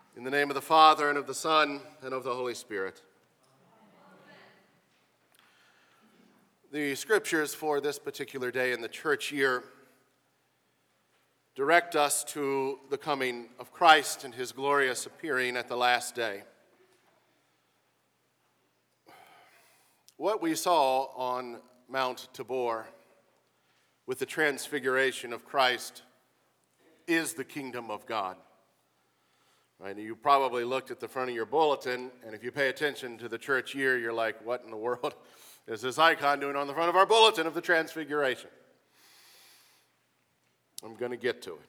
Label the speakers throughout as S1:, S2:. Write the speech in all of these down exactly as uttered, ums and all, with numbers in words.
S1: In the name of the Father, and of the Son, and of the Holy Spirit. The scriptures for this particular day in the church year direct us to the coming of Christ and his glorious appearing at the last day. What we saw on Mount Tabor with the transfiguration of Christ is the kingdom of God. Right? You probably looked at the front of your bulletin, and if you pay attention to the church year, you're like, what in the world is this icon doing on the front of our bulletin of the transfiguration? I'm going to get to it.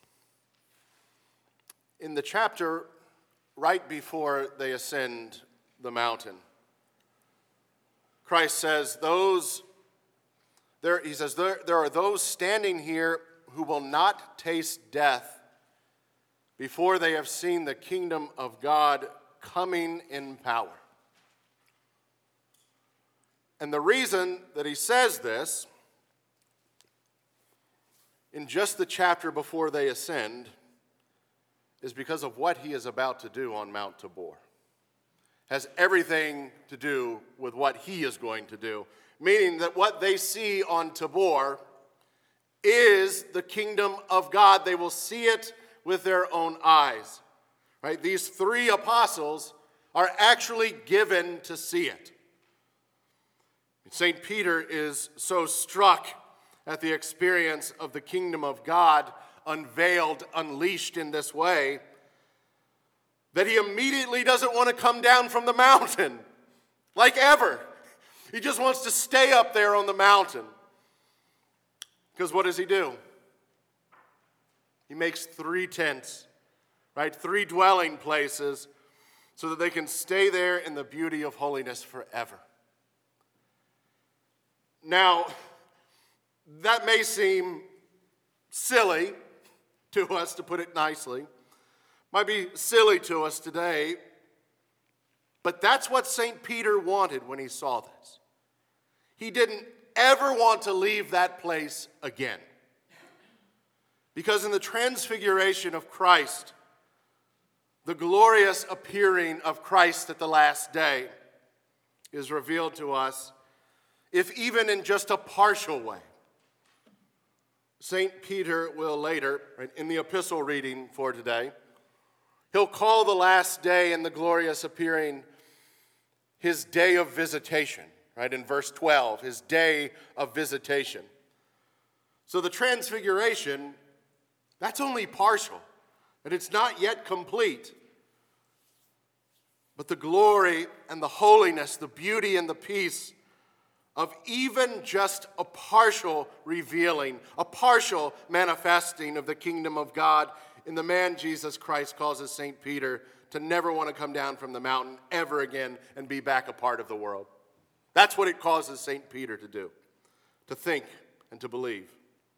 S1: In the chapter right before they ascend the mountain, Christ says, those, there, he says, there, there are those standing here who will not taste death before they have seen the kingdom of God coming in power. And the reason that he says this, in just the chapter before they ascend, is because of what he is about to do on Mount Tabor. Has everything to do with what he is going to do. Meaning that what they see on Tabor is the kingdom of God. They will see it with their own eyes. Right? These three apostles are actually given to see it. Saint Peter is so struck at the experience of the kingdom of God unveiled, unleashed in this way, that he immediately doesn't want to come down from the mountain, like ever. He just wants to stay up there on the mountain. Because what does he do? He makes three tents, right? Three dwelling places so that they can stay there in the beauty of holiness forever. Now, that may seem silly to us, to put it nicely. Might be silly to us today, but that's what Saint Peter wanted when he saw this. He didn't ever want to leave that place again. Because in the transfiguration of Christ, the glorious appearing of Christ at the last day is revealed to us, if even in just a partial way. Saint Peter will later, right, in the epistle reading for today, he'll call the last day and the glorious appearing his day of visitation, right, in verse twelve, his day of visitation. So the transfiguration, that's only partial, and it's not yet complete. But the glory and the holiness, the beauty and the peace of even just a partial revealing, a partial manifesting of the kingdom of God in the man Jesus Christ causes Saint Peter to never want to come down from the mountain ever again and be back a part of the world. That's what it causes Saint Peter to do, to think and to believe.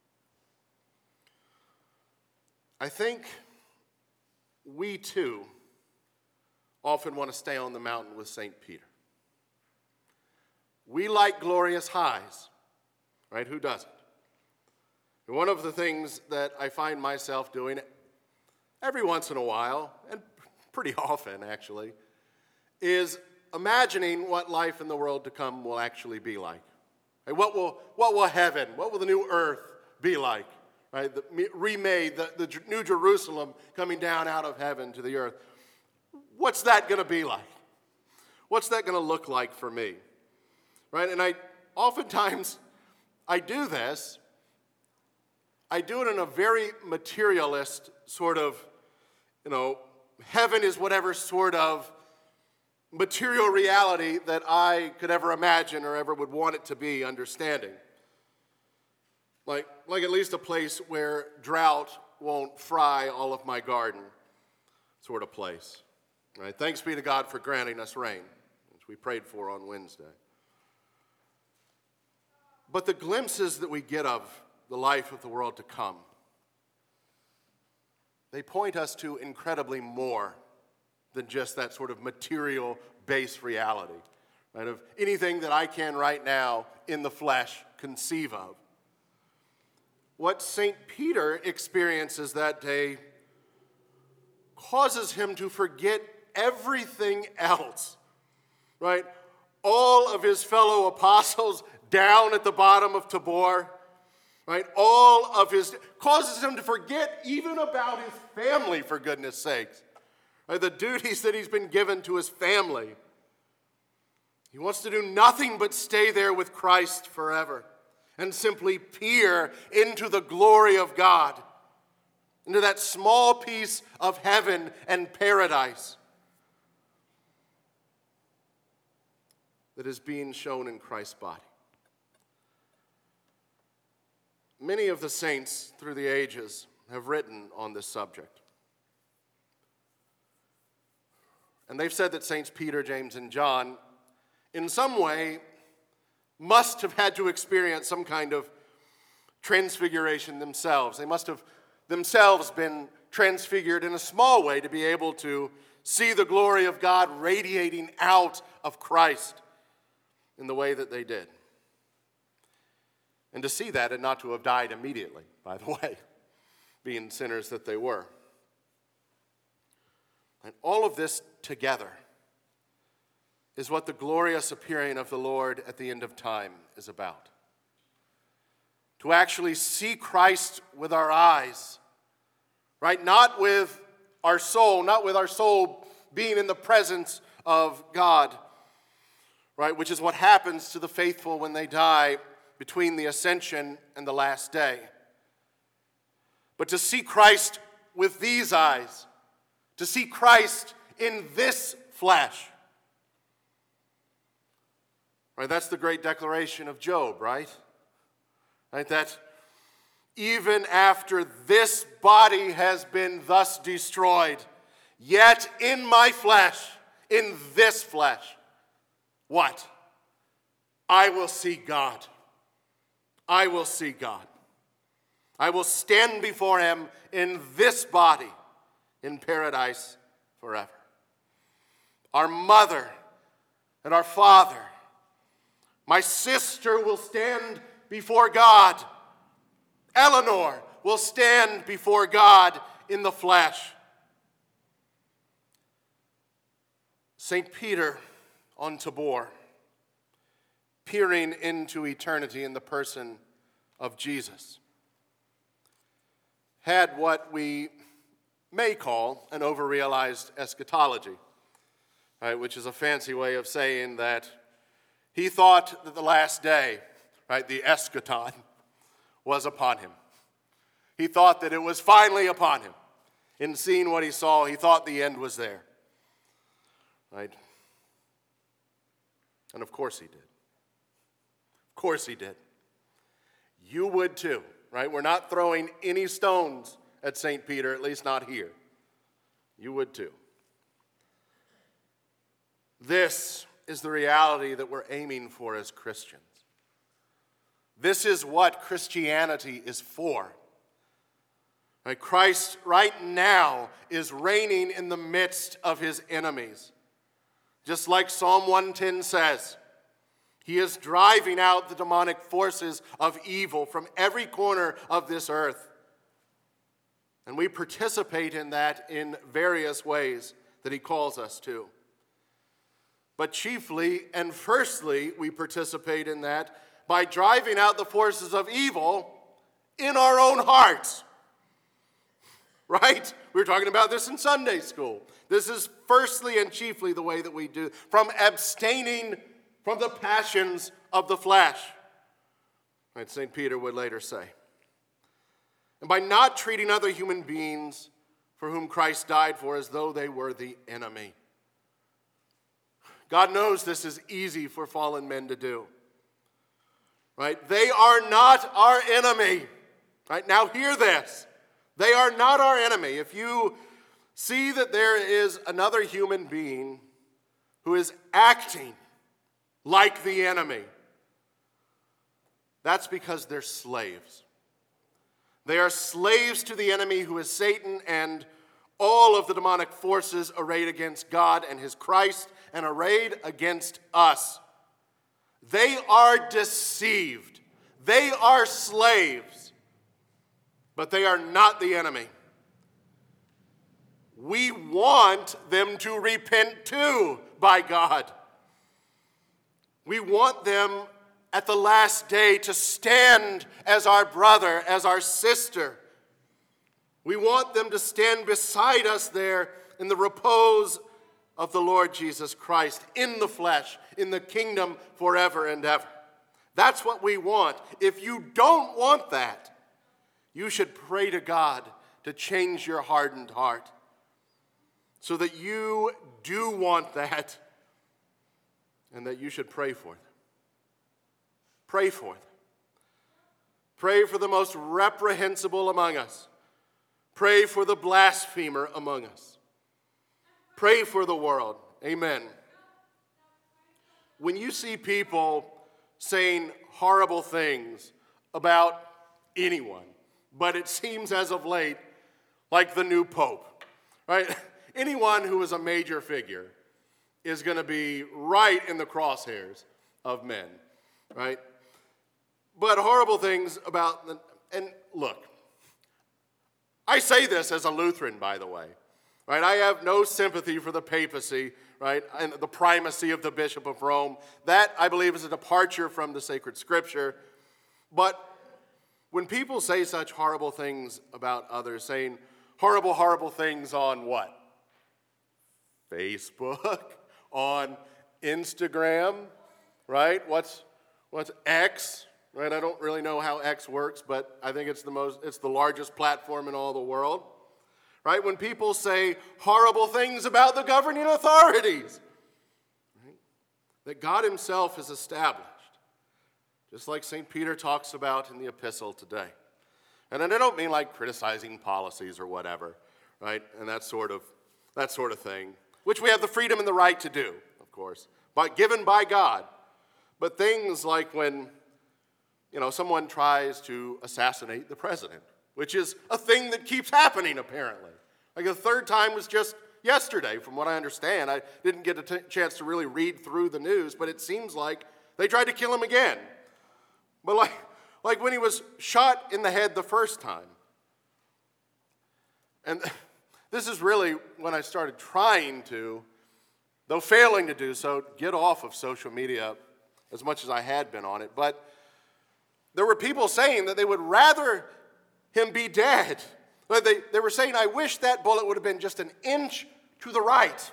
S1: I think we too often want to stay on the mountain with Saint Peter. We like glorious highs, right? Who doesn't? And one of the things that I find myself doing every once in a while, and pretty often actually, is imagining what life in the world to come will actually be like. Right? What will, what will heaven, what will the new earth be like? Right? The remade, the, the new Jerusalem coming down out of heaven to the earth. What's that going to be like? What's that going to look like for me? Right? And I oftentimes I do this. I do it in a very materialist sort of, you know, heaven is whatever sort of material reality that I could ever imagine or ever would want it to be understanding. Like, like at least a place where drought won't fry all of my garden sort of place. Right? Thanks be to God for granting us rain, which we prayed for on Wednesday. But the glimpses that we get of the life of the world to come, they point us to incredibly more than just that sort of material-based reality, right? Of anything that I can right now in the flesh conceive of. What Saint Peter experiences that day causes him to forget everything else, right? All of his fellow apostles down at the bottom of Tabor, right? All of his, causes him to forget even about his family, for goodness sakes, right? The duties that he's been given to his family. He wants to do nothing but stay there with Christ forever and simply peer into the glory of God, into that small piece of heaven and paradise that is being shown in Christ's body. Many of the saints through the ages have written on this subject. And they've said that Saints Peter, James, and John, in some way, must have had to experience some kind of transfiguration themselves. They must have themselves been transfigured in a small way to be able to see the glory of God radiating out of Christ in the way that they did. And to see that and not to have died immediately, by the way, being sinners that they were. And all of this together is what the glorious appearing of the Lord at the end of time is about. To actually see Christ with our eyes, right? Not with our soul, not with our soul being in the presence of God, right? Which is what happens to the faithful when they die between the ascension and the last day. But to see Christ with these eyes, to see Christ in this flesh, right? That's the great declaration of Job, right? Right? That even after this body has been thus destroyed, yet in my flesh, in this flesh, what? I will see God. I will see God. I will stand before him in this body in paradise forever. Our mother and our father, my sister will stand before God. Eleanor will stand before God in the flesh. Saint Peter on Tabor, peering into eternity in the person of Jesus, had what we may call an overrealized eschatology, right, which is a fancy way of saying that he thought that the last day, right, the eschaton, was upon him. He thought that it was finally upon him. In seeing what he saw, he thought the end was there, right? And of course he did. Of course he did. You would too, right? We're not throwing any stones at Saint Peter, at least not here. You would too. This is the reality that we're aiming for as Christians. This is what Christianity is for. Right? Christ right now is reigning in the midst of his enemies. Just like Psalm one ten says, he is driving out the demonic forces of evil from every corner of this earth. And we participate in that in various ways that he calls us to. But chiefly and firstly, we participate in that by driving out the forces of evil in our own hearts. Right? We were talking about this in Sunday school. This is firstly and chiefly the way that we do, from abstaining from the passions of the flesh. Right? Saint Peter would later say. And by not treating other human beings for whom Christ died for as though they were the enemy. God knows this is easy for fallen men to do. Right? They are not our enemy. Right? Now hear this. They are not our enemy. If you see that there is another human being who is acting like the enemy, that's because they're slaves. They are slaves to the enemy, who is Satan and all of the demonic forces arrayed against God and his Christ and arrayed against us. They are deceived. They are slaves, but they are not the enemy. we want them to repent too, by God. We want them at the last day to stand as our brother, as our sister. We want them to stand beside us there in the repose of the Lord Jesus Christ, in the flesh, in the kingdom forever and ever. That's what we want. If you don't want that, you should pray to God to change your hardened heart so that you do want that and that you should pray for them. Pray for them. Pray for the most reprehensible among us. Pray for the blasphemer among us. Pray for the world. Amen. When you see people saying horrible things about anyone, but it seems as of late like the new pope, right? Anyone who is a major figure is going to be right in the crosshairs of men, right? But horrible things about, the, and look, I say this as a Lutheran, by the way, right? I have no sympathy for the papacy, right, and the primacy of the Bishop of Rome. That, I believe, is a departure from the sacred scripture. But when people say such horrible things about others, saying horrible, horrible things on what? Facebook, on Instagram, right? What's what's X, right? I don't really know how X works, but I think it's the most it's the largest platform in all the world. Right? When people say horrible things about the governing authorities, right, that God himself has established, just like Saint Peter talks about in the epistle today. And I don't mean like criticizing policies or whatever, right? And that sort of that sort of thing, which we have the freedom and the right to do, of course, but given by God. But things like when, you know, someone tries to assassinate the president, which is a thing that keeps happening, apparently. Like the third time was just yesterday, from what I understand. I didn't get a t- chance to really read through the news, but it seems like they tried to kill him again. But like, like when he was shot in the head the first time. And this is really when I started trying to, though failing to do so, get off of social media as much as I had been on it. But there were people saying that they would rather him be dead. But they, they were saying, I wish that bullet would have been just an inch to the right.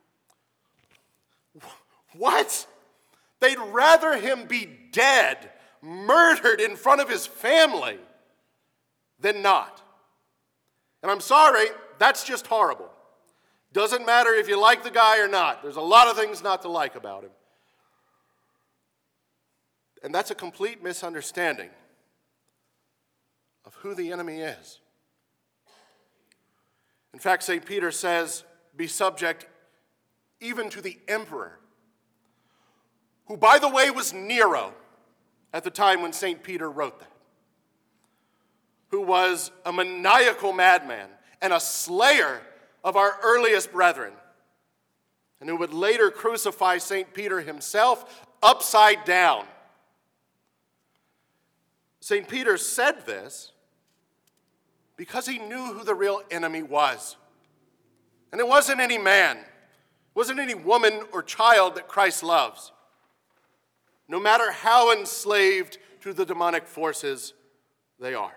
S1: What? They'd rather him be dead, murdered in front of his family, than not. And I'm sorry, that's just horrible. Doesn't matter if you like the guy or not. There's a lot of things not to like about him. And that's a complete misunderstanding of who the enemy is. In fact, Saint Peter says, be subject even to the emperor, who, by the way, was Nero at the time when Saint Peter wrote that, who was a maniacal madman and a slayer of our earliest brethren, and who would later crucify Saint Peter himself upside down. Saint Peter said this because he knew who the real enemy was. And it wasn't any man, it wasn't any woman or child that Christ loves, no matter how enslaved to the demonic forces they are.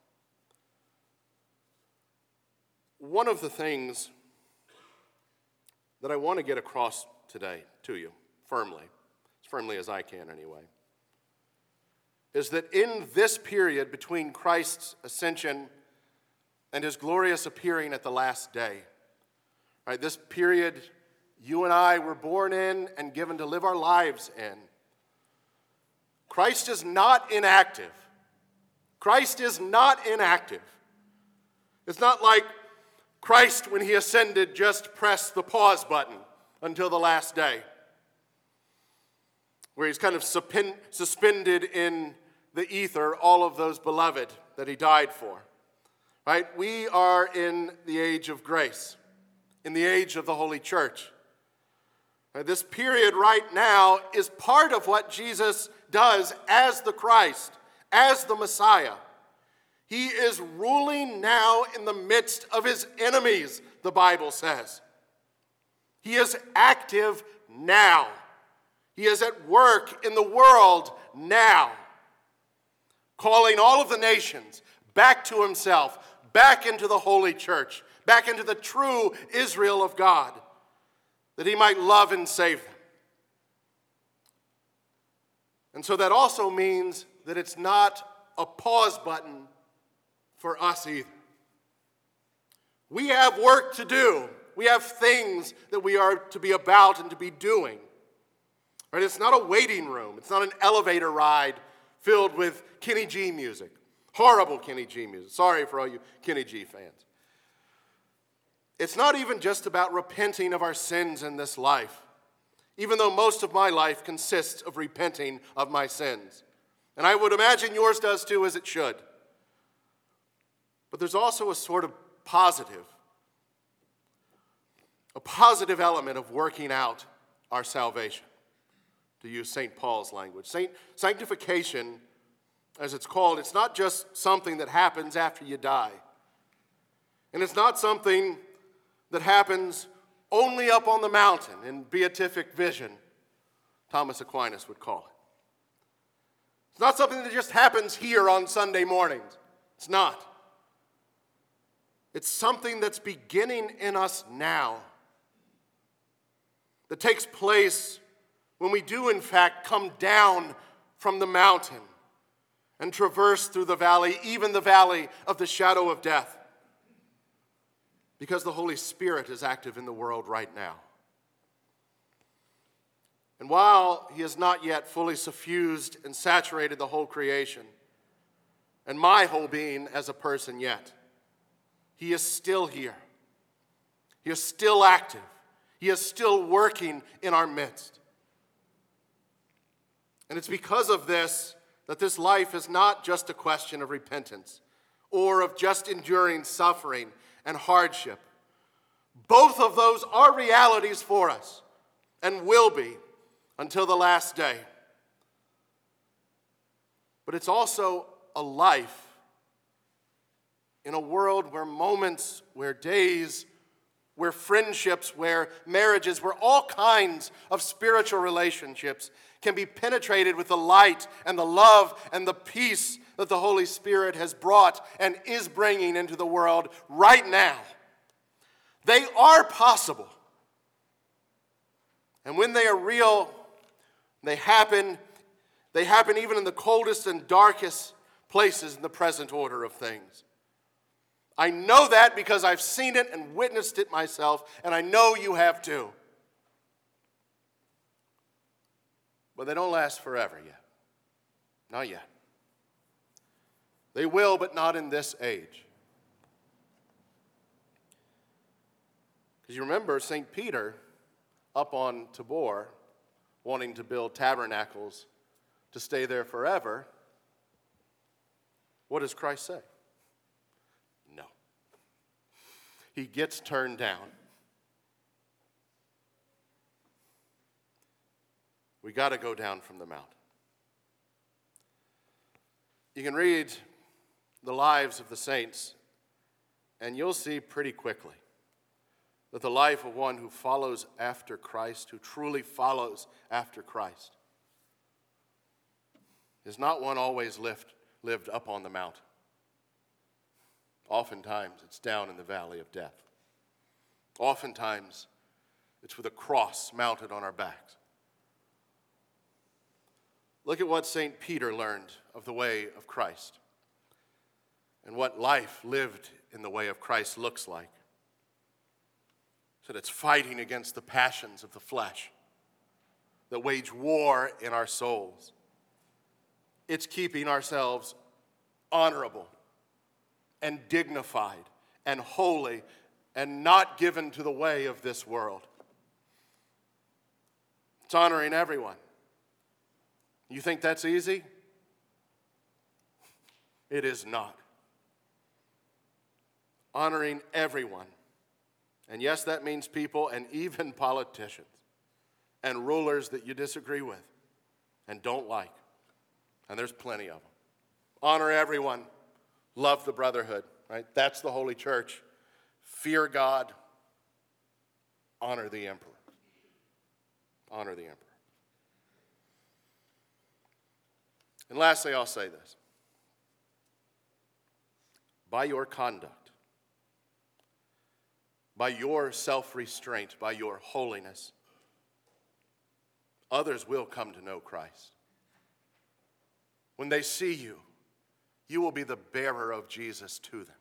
S1: One of the things that I want to get across today to you, firmly, as firmly as I can anyway, is that in this period between Christ's ascension and his glorious appearing at the last day, right, this period you and I were born in and given to live our lives in, Christ is not inactive. Christ is not inactive. It's not like Christ, when he ascended, just pressed the pause button until the last day, where he's kind of suspended in the ether all of those beloved that he died for. Right? We are in the age of grace, in the age of the Holy Church. Right? This period right now is part of what Jesus does as the Christ, as the Messiah. He is ruling now in the midst of his enemies, the Bible says. He is active now. He is at work in the world now, calling all of the nations back to himself, back into the holy church, back into the true Israel of God, that he might love and save them. And so that also means that it's not a pause button for us either. We have work to do. We have things that we are to be about and to be doing. Right? It's not a waiting room. It's not an elevator ride filled with Kenny G music. Horrible Kenny G music. Sorry for all you Kenny G fans. It's not even just about repenting of our sins in this life, even though most of my life consists of repenting of my sins. And I would imagine yours does too, as it should. But there's also a sort of positive, a positive element of working out our salvation, to use Saint Paul's language. Saint, sanctification, as it's called, it's not just something that happens after you die. And it's not something that happens only up on the mountain in beatific vision, Thomas Aquinas would call it. It's not something that just happens here on Sunday mornings. It's not. It's something that's beginning in us now, that takes place when we do, in fact, come down from the mountain and traverse through the valley, even the valley of the shadow of death, because the Holy Spirit is active in the world right now. And while he has not yet fully suffused and saturated the whole creation, and my whole being as a person yet, he is still here. He is still active. He is still working in our midst. And it's because of this that this life is not just a question of repentance or of just enduring suffering and hardship. Both of those are realities for us and will be until the last day. But it's also a life in a world where moments, where days, where friendships, where marriages, where all kinds of spiritual relationships can be penetrated with the light and the love and the peace that the Holy Spirit has brought and is bringing into the world right now. They are possible. And when they are real, they happen, they happen even in the coldest and darkest places in the present order of things. I know that because I've seen it and witnessed it myself, and I know you have too. But they don't last forever yet. Not yet. They will, but not in this age. Because you remember Saint Peter up on Tabor, wanting to build tabernacles to stay there forever. What does Christ say? No. He gets turned down. We got to go down from the mountain. You can read the lives of the saints, and you'll see pretty quickly that the life of one who follows after Christ, who truly follows after Christ, is not one always lived, lived up on the mountain. Oftentimes, it's down in the valley of death. Oftentimes, it's with a cross mounted on our backs. Look at what Saint Peter learned of the way of Christ and what life lived in the way of Christ looks like. He said it's fighting against the passions of the flesh that wage war in our souls. It's keeping ourselves honorable and dignified and holy and not given to the way of this world. It's honoring everyone. You think that's easy? It is not. Honoring everyone. And yes, that means people and even politicians and rulers that you disagree with and don't like. And there's plenty of them. Honor everyone. love the brotherhood, right? That's the holy church. Fear God, honor the emperor. Honor the emperor. And lastly, I'll say this. By your conduct, by your self-restraint, by your holiness, others will come to know Christ. When they see you, you will be the bearer of Jesus to them.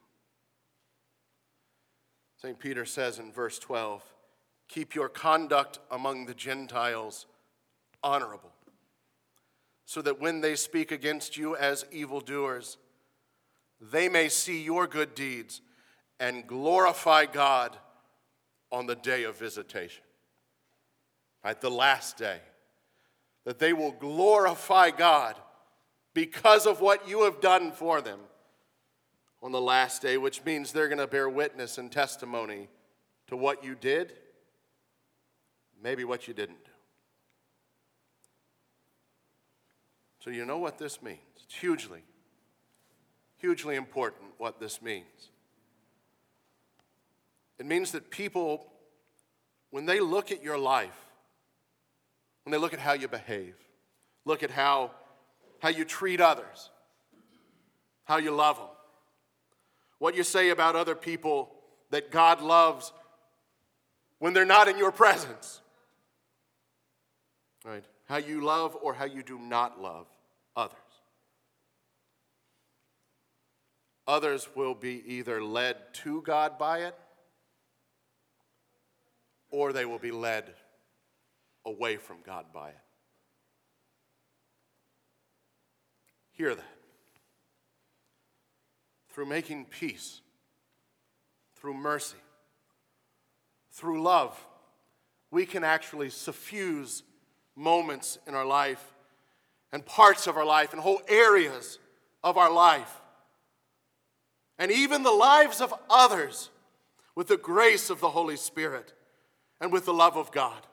S1: Saint Peter says in verse twelve, keep your conduct among the Gentiles honorable, so that when they speak against you as evildoers, they may see your good deeds and glorify God on the day of visitation. Right, the last day. That they will glorify God because of what you have done for them on the last day, which means they're going to bear witness and testimony to what you did, maybe what you didn't do. So you know what this means. It's hugely, hugely important what this means. It means that people, when they look at your life, when they look at how you behave, look at how, how you treat others, how you love them, what you say about other people that God loves when they're not in your presence, right? How you love or how you do not love others. Others will be either led to God by it, or they will be led away from God by it. Hear that. Through making peace, through mercy, through love, we can actually suffuse moments in our life and parts of our life and whole areas of our life and even the lives of others with the grace of the Holy Spirit and with the love of God.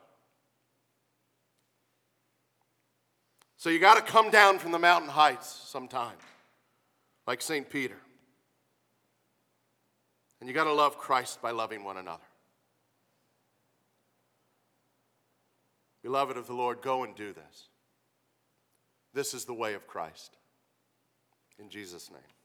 S1: So you got to come down from the mountain heights sometime, like Saint Peter. And you got to love Christ by loving one another. Beloved of the Lord, go and do this. This is the way of Christ. In Jesus' name.